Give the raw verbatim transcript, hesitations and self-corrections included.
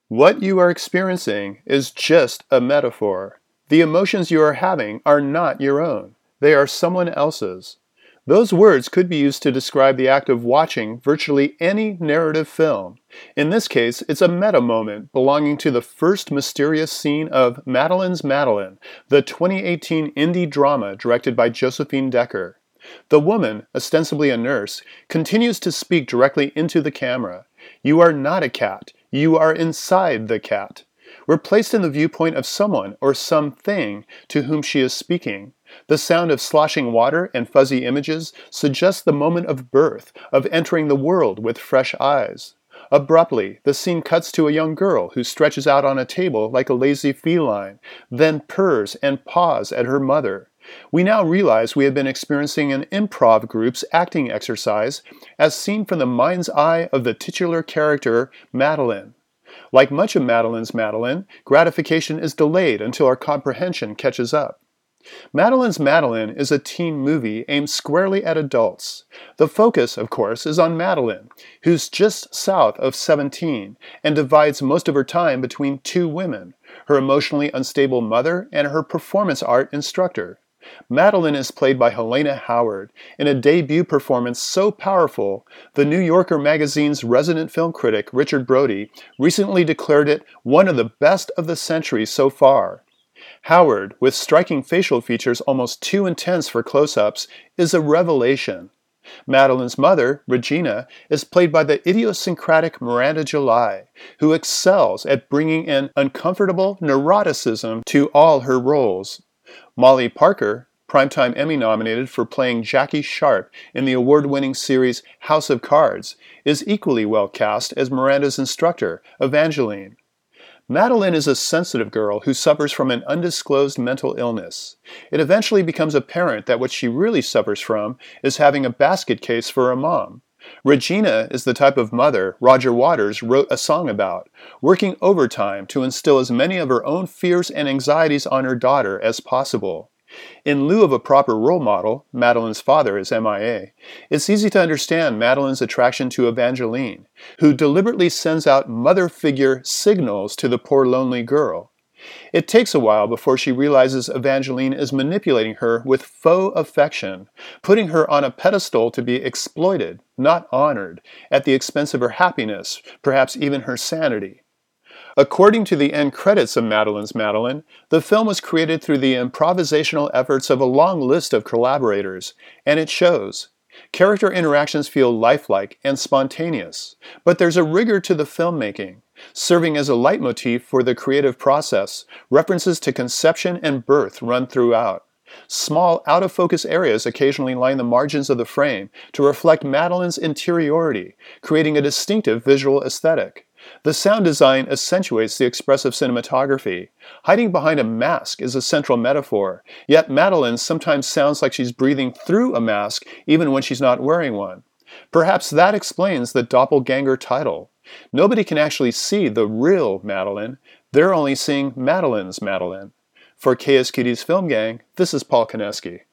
What you are experiencing is just a metaphor. The emotions you are having are not your own. They are someone else's. Those words could be used to describe the act of watching virtually any narrative film. In this case, it's a meta moment belonging to the first mysterious scene of Madeline's Madeline, the twenty eighteen indie drama directed by Josephine Decker. The woman, ostensibly a nurse, continues to speak directly into the camera. You are not a cat. You are inside the cat. We're placed in the viewpoint of someone or something to whom she is speaking. The sound of sloshing water and fuzzy images suggests the moment of birth, of entering the world with fresh eyes. Abruptly, the scene cuts to a young girl who stretches out on a table like a lazy feline, then purrs and paws at her mother. We now realize we have been experiencing an improv group's acting exercise as seen from the mind's eye of the titular character, Madeline. Like much of Madeline's Madeline, gratification is delayed until our comprehension catches up. Madeline's Madeline is a teen movie aimed squarely at adults. The focus, of course, is on Madeline, who's just south of seventeen and divides most of her time between two women, her emotionally unstable mother and her performance art instructor. Madeline is played by Helena Howard in a debut performance so powerful, the New Yorker magazine's resident film critic, Richard Brody, recently declared it one of the best of the century so far. Howard, with striking facial features almost too intense for close-ups, is a revelation. Madeline's mother, Regina, is played by the idiosyncratic Miranda July, who excels at bringing in uncomfortable neuroticism to all her roles. Molly Parker, Primetime Emmy nominated for playing Jackie Sharp in the award-winning series House of Cards, is equally well cast as Miranda's instructor, Evangeline. Madeline is a sensitive girl who suffers from an undisclosed mental illness. It eventually becomes apparent that what she really suffers from is having a basket case for a mom. Regina is the type of mother Roger Waters wrote a song about, working overtime to instill as many of her own fears and anxieties on her daughter as possible. In lieu of a proper role model, Madeline's father is M I A, it's easy to understand Madeline's attraction to Evangeline, who deliberately sends out mother figure signals to the poor lonely girl. It takes a while before she realizes Evangeline is manipulating her with faux affection, putting her on a pedestal to be exploited, not honored, at the expense of her happiness, perhaps even her sanity. According to the end credits of Madeline's Madeline, the film was created through the improvisational efforts of a long list of collaborators, and it shows. Character interactions feel lifelike and spontaneous, but there's a rigor to the filmmaking. Serving as a leitmotif for the creative process, references to conception and birth run throughout. Small, out-of-focus areas occasionally line the margins of the frame to reflect Madeline's interiority, creating a distinctive visual aesthetic. The sound design accentuates the expressive cinematography. Hiding behind a mask is a central metaphor, yet Madeline sometimes sounds like she's breathing through a mask even when she's not wearing one. Perhaps that explains the doppelganger title. Nobody can actually see the real Madeline. They're only seeing Madeline's Madeline. For K S Q D's Film Gang, this is Paul Koneski.